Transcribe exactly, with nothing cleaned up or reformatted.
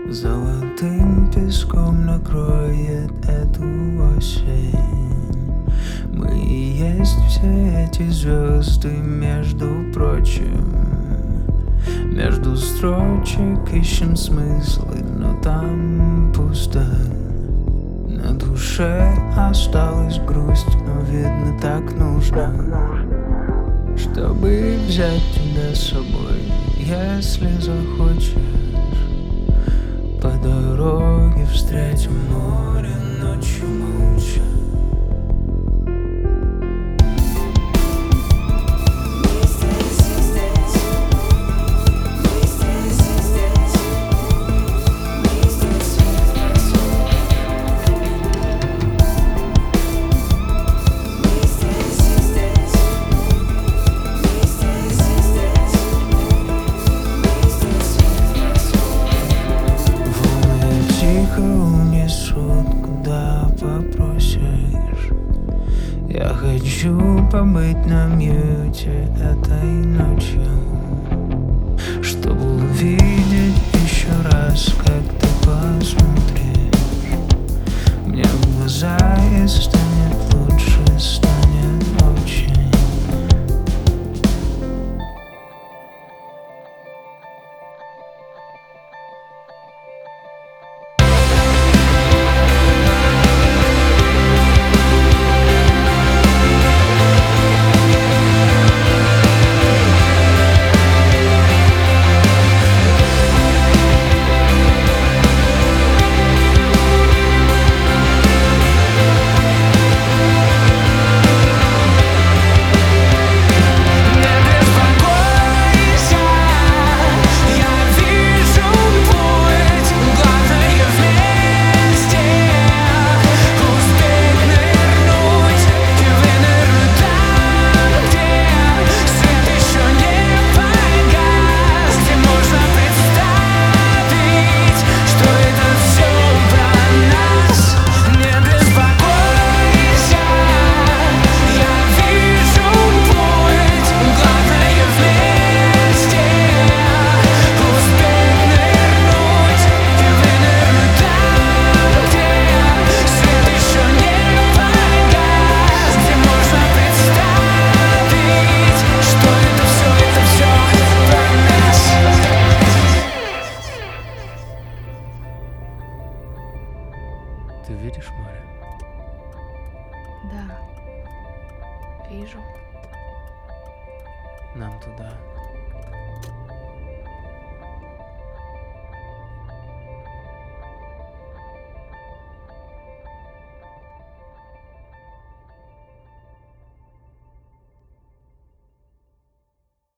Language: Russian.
Золотым песком накроет эту осень. Мы и есть все эти звезды, между прочим. Между строчек ищем смыслы, но там пусто. На душе осталась грусть, но видно так нужно, чтобы взять тебя с собой, если захочешь. По дороге встретим море ночью молча. Унесут, куда попросишь. Я хочу побыть на мьюте этой ночью, чтобы увидеть еще раз, как ты посмотришь мне в глаза, и станет лучше, станет очень. Ты видишь море? Да, вижу. Нам туда.